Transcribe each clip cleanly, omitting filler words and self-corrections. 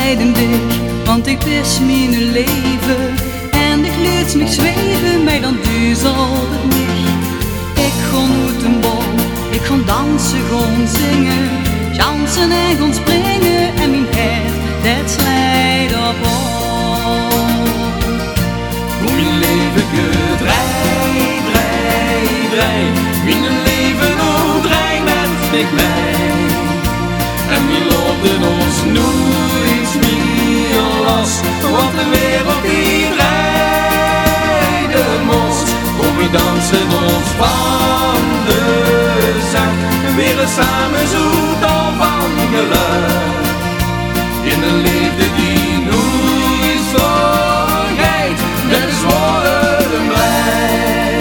leiden dich, want ik wist mijn leven en ik liet mich zweven, mij dan du zal het niet. Ik kon uit een boom, ik kon dansen, kon zingen, chansen en kon springen en mijn hart, dat slijt op ons. Hoe mijn leven gedraai, draai, draai, mijn leven ook draai met ik mij. En we lopen ons nooit meer los, want de wereld die draaide moest. Kom we dansen ons van de zak, weer samen zo tal van geluk. In een liefde die nooit vergeet, dat is worden blij.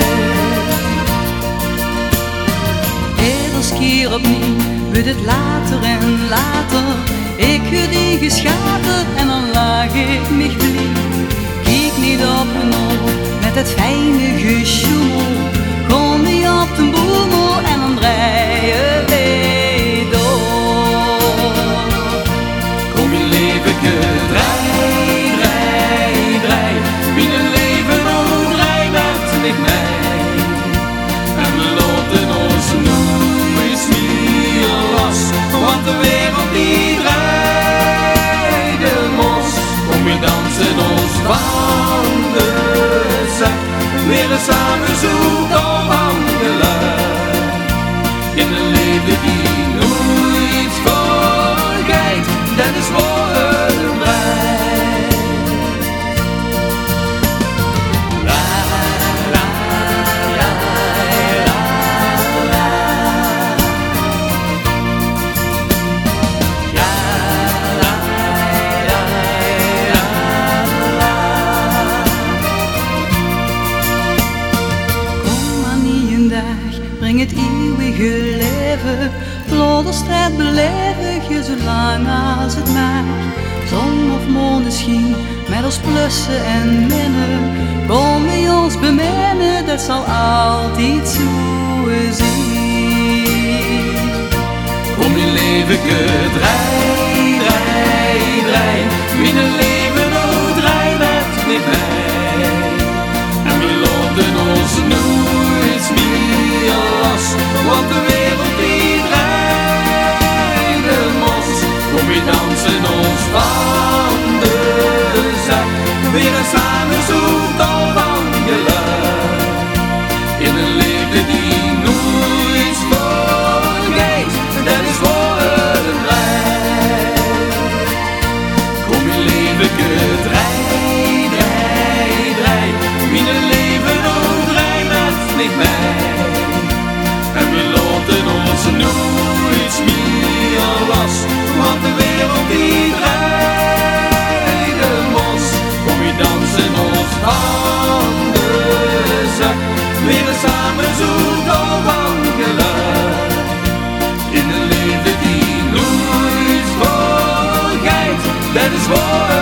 Ieders keer opnieuw wordt het later en later. Ik heb die geschaterd en dan lag ik mich blind. Kijk niet op en op met het fijne gesjoemel. Kom niet op de boemel en dan draaien we door. Kom je leven draai, draai, draai. Wie een leven ook draai met ik mij. En we lopen ons nooit meer los, want de wereld die draaide moest. Kom je dansen ons van de zak, weer samen zo tal van geluk. In een leven die nooit vergeet, dat is worden blij. La la la la la. Ja la la la la. Kom maar niet een dag, breng het eeuwige leven. Laat de strijd beleven je zo lang als het mag. Zon of maneschijn, met ons plussen en minnen. Kom bij ons beminnen, dat zal altijd zo zijn. Kom je leven draai, draai, draai. Mijn leven ook draai met niet mij. En we lopen ons nooit meer los, want de wereld die draaide moest. Kom je dansen ons van de zak, weer samen zo tal van geluk. In een liefde die nooit vergeet, dat is worden blij. Kom je leven draai, draai, draai. Mijn leven ook draai met niet mij. En we laten ons nooit meer los, want de wereld die draaide moest. Kom je dansen ons van de zak, weer samen zo tal van geluk. In een liefde die nooit vergeet, dat is worden.